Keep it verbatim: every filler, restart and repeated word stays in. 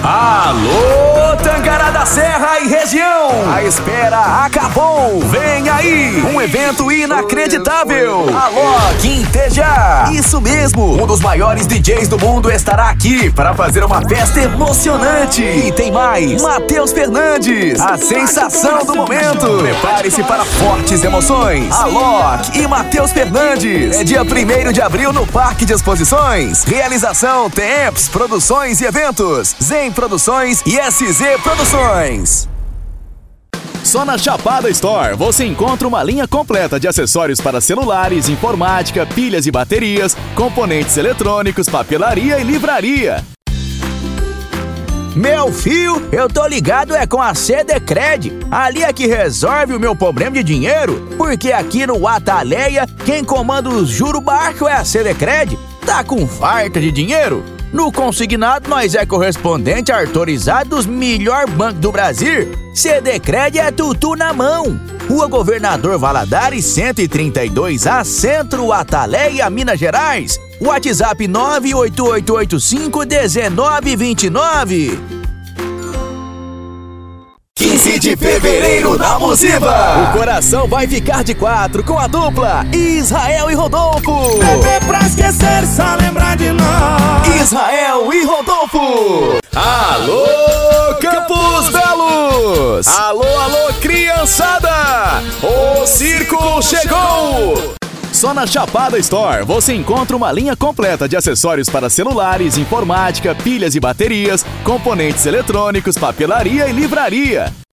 Alô, Tangará da Serra e região! A espera acabou! Vem aí! Um evento inacreditável! Alô, Quinteja! Isso mesmo! Um dos maiores D Js do mundo estará aqui para fazer uma festa emocionante! E tem mais! Matheus Fernandes! A sensação do momento! Prepare-se para fortes emoções! Alok e Matheus Fernandes! É dia primeiro de abril no Parque de Exposições! Realização Temps, Produções e Eventos! Zen Produções e S Z Produções. Só na Chapada Store você encontra uma linha completa de acessórios para celulares, informática, pilhas e baterias, componentes eletrônicos, papelaria e livraria. Meu filho, eu tô ligado é com a Cedecred. Ali é que resolve o meu problema de dinheiro, porque aqui no Ataleia, quem comanda os juros baixos é a Cedecred. Tá com farta de dinheiro? No consignado, nós é correspondente autorizado dos melhores bancos do Brasil. Cedecred é tudo na mão. Rua Governador Valadares, cento e trinta e dois A, Centro, Ataleia, Minas Gerais. WhatsApp nove oito oito oito cinco um nove dois nove. quinze de fevereiro na Musiva. O coração vai ficar de quatro com a dupla Israel e Rodolfo. Beber pra esquecer, só lembrar de nós. Israel e Rodolfo. Alô, Campos Belos. Alô, alô, criançada. O circo chegou. Só na Chapada Store você encontra uma linha completa de acessórios para celulares, informática, pilhas e baterias, componentes eletrônicos, papelaria e livraria.